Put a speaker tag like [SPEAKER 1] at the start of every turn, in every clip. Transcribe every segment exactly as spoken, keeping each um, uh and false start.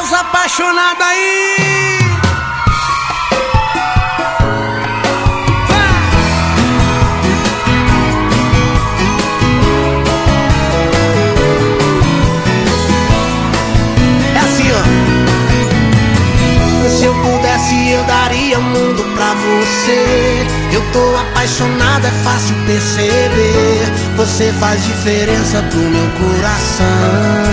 [SPEAKER 1] os apaixonados aí. É assim, ó. Se eu pudesse eu daria o mundo pra você. Eu tô apaixonado, é fácil perceber. Você faz diferença pro meu coração.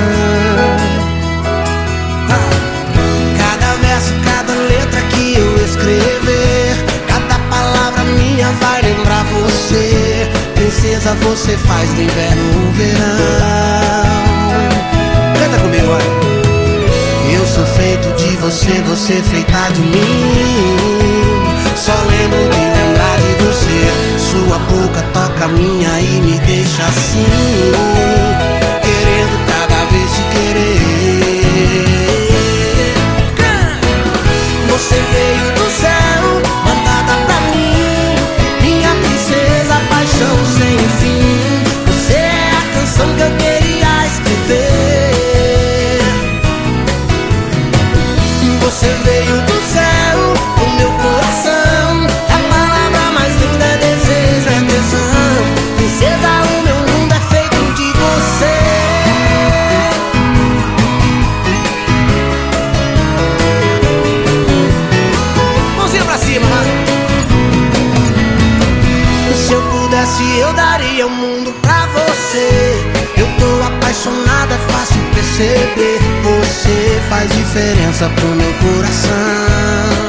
[SPEAKER 1] Cada verso, cada letra que eu escrever, cada palavra minha vai lembrar você. Princesa, você faz do inverno o verão. Canta comigo, olha. Eu sou feito de você, você feita de mim. Só lembro de lembrar de você. Sua boca toca a minha e me deixa assim, querendo cada vez te querer. Você veio do céu, mandada pra mim, minha princesa, paixão sem fim. Você é a canção que eu queria escrever. Você veio do céu, o meu coração. A palavra mais linda é desejo, é tesão. Princesa, o meu mundo é feito de você. Mãozinha pra cima, mano. Se eu pudesse eu daria o mundo pra você. Eu tô apaixonado, é fácil perceber. Você faz diferença pro meu coração.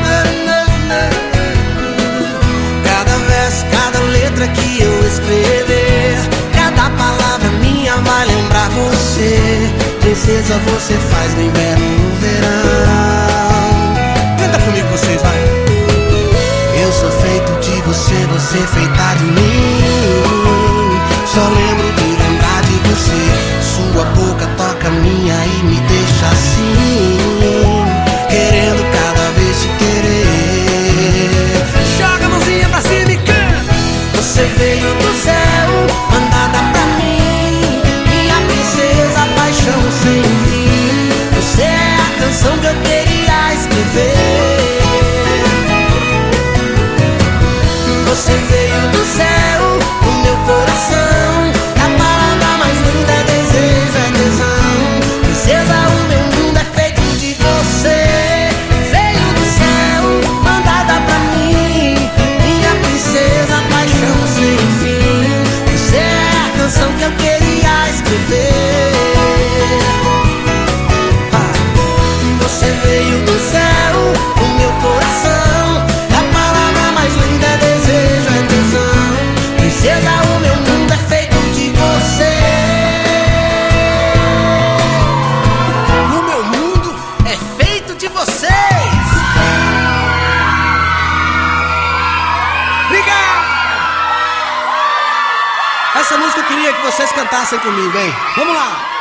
[SPEAKER 1] Cada verso, cada letra que eu escrever, cada palavra minha vai lembrar você. Princesa, você faz do inverno o verão. Canta comigo vocês, vai. Eu sou feito de você, você feita de mim. Só lembro de lembrar de você. Sua boca toca a minha e me deixa assim, querendo cada vez te querer. Joga a mãozinha pra cima e canta. Você veio do céu, mandada pra mim, minha princesa, paixão sem fim. Você é a canção que eu queria escrever. Você veio do céu, o meu coração. A palavra mais linda é desejo, é tesão. Princesa, o meu mundo é feito de você. Veio do céu, mandada pra mim, minha princesa, paixão sem fim. Você é a canção que eu queria escrever. Ah. Você veio do céu, o meu coração. A palavra mais linda é desejo, é tesão. Princesa, o meu mundo é feito de você. O meu mundo é feito de vocês. Obrigado. Essa música eu queria que vocês cantassem comigo, hein? Vamos lá.